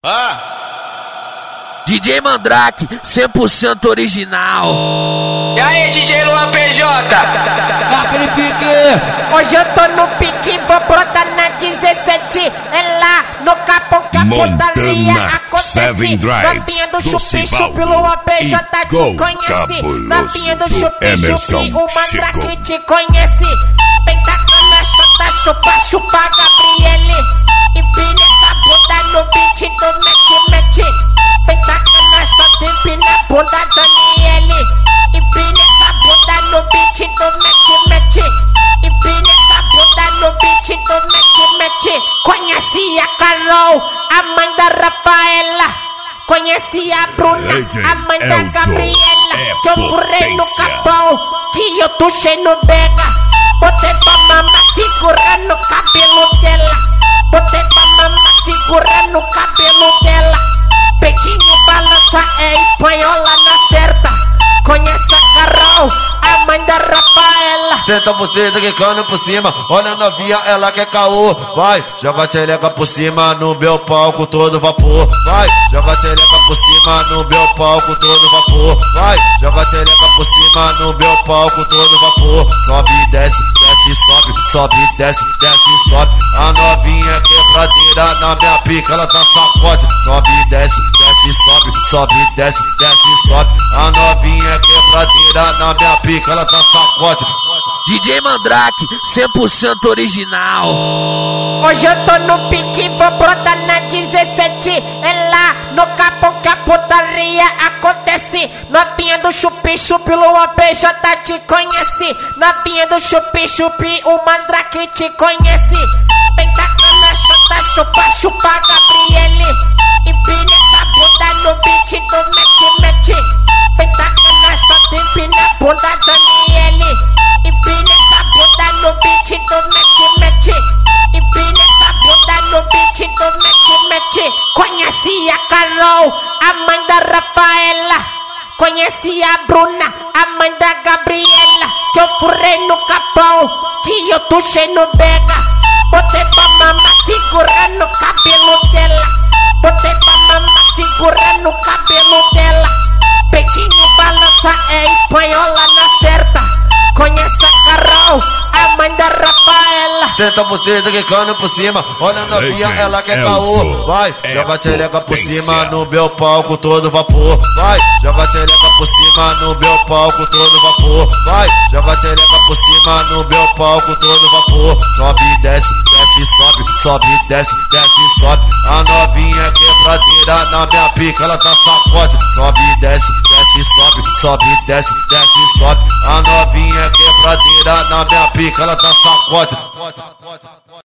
DJ Mandrake, 100% original. E aí, DJ Luan PJ? Aquele pique. Hoje eu tô no pique, vou brotar na 17. É lá no Capão que a putaria acontece. Novinha do chupi-chupi, Luan PJ te conhece. Novinha do chupi-chupi, o Mandrake te conhece. Vem tacando a chota, chupa, Gabriele. Empina essa bunda no beat do mete-mete. Vem tacando a chota, empina a bunda, Daniele. Empina essa bunda no beat do mete-mete. Empina essa bunda no beat do mete-mete. Conheci a Carol, a mãe da Rafaela. Conheci a Bruna, a mãe da Gabriela. Que eu furei no Capão, que eu tuchei no Bega. Botei pra mamar, segurando o cabelo dela. Botei pra mamar, segurando o cabelo dela. Peitinho balança, é espanhola na certa. Conhece a Carol, a mãe da Rafaela. Senta você quicando por cima, olha a novinha, ela quer caô. Vai, joga a tchereca por cima no meu palco todo vapor. Vai, joga a tchereca por cima no meu palco todo vapor. Vai, joga a tchereca por cima no meu palco todo vapor. Sobe, desce, sobe, sobe, desce, sobe. A novinha quebradeira na minha pica, ela tá sacode. Sobe, desce, sobe, sobe, desce, sobe. A novinha quebradeira na minha pica, ela tá sacode. DJ Mandrake, 100% original. Hoje eu tô no pique, vou brotar na 17. É lá no Capão que a putaria acontece. Novinha do chupi-chupi, Luan PJ te conhece. Novinha do chupi-chupi, o Mandrake te conhece. Vem tacando a chupa, Gabriele. Empina essa bunda no beat do mete-mete. Vem tacando a chota, empina a bunda, Daniele. Empina essa bunda no beat do mete-mete. Empina essa bunda no beat do mete-mete. Conheci a Carol, a mãe da Rafaela. Conheci a Bruna, a mãe da Gabriela. Que eu furei no Capão, que eu tuchei no Bega. Botei pra mamar, segurando o cabelo dela. Botei pra mamar, segurando o cabelo dela. Peitinho balança, é espanhola na certa. Conhece a Carol, a mãe da Rafaela. Senta você quicando por cima, olha a novinha, ela quer caô. Vai, joga a tchereca por cima no meu palco todo vapor. Vai, joga a tchereca por cima no meu palco todo vapor. Vai, joga a tchereca por cima no meu palco todo vapor. Sobe, desce, sobe, sobe, desce, sobe. A novinha quebradeira na minha pica, ela tá sacode. Sobe, desce, sobe, sobe, desce, sobe. A novinha quebradeira na minha pica, ela tá sacode.